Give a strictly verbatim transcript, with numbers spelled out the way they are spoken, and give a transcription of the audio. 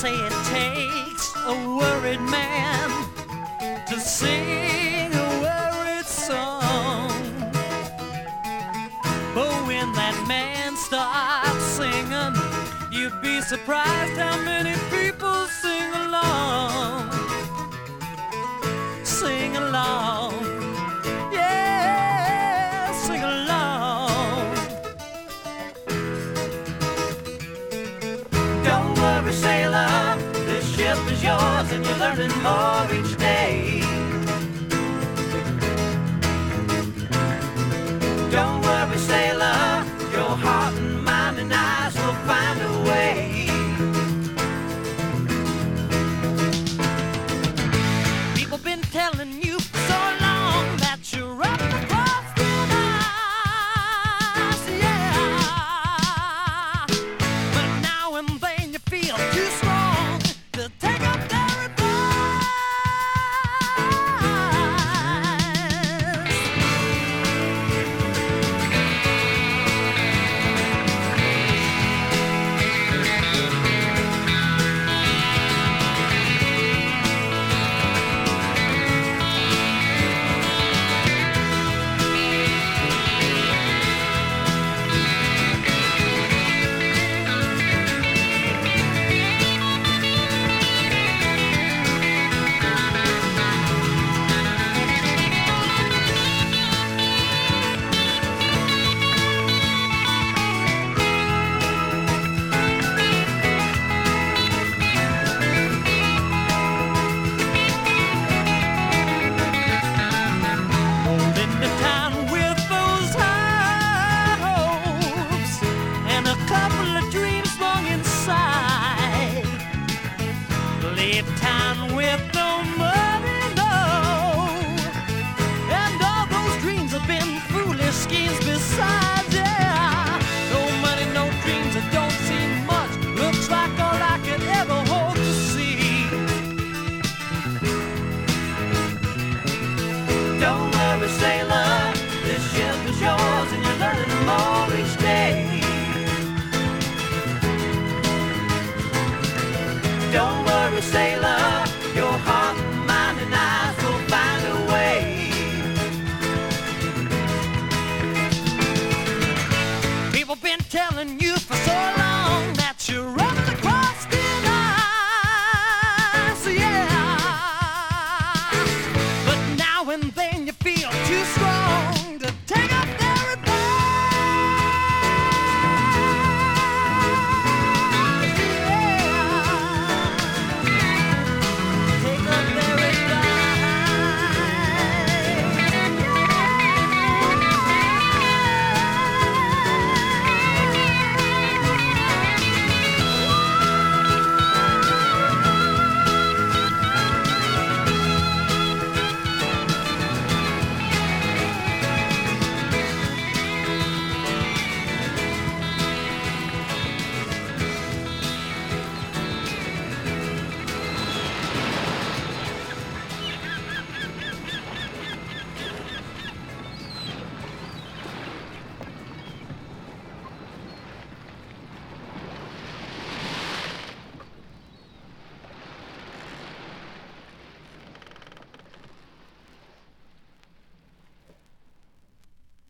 say it takes a worried man to sing a worried song. But when that man starts singing, you'd be surprised how many people sing along. Sing along. Yeah, sing along. Don't worry, sailor, this ship is yours and you're learning more each day. Don't worry, sailor, your heart and mind and eyes will find a way. People been telling you so long that you're up across thin ice, yeah. But now and then you feel too strong to take up their advice. Leave town with no money, no. And all those dreams have been foolish schemes besides, yeah. No money, no dreams, it don't seem much. Looks like all I could ever hope to see. Don't worry, sailor, this ship is yours and you're learning more each day. Don't worry, sailor, your heart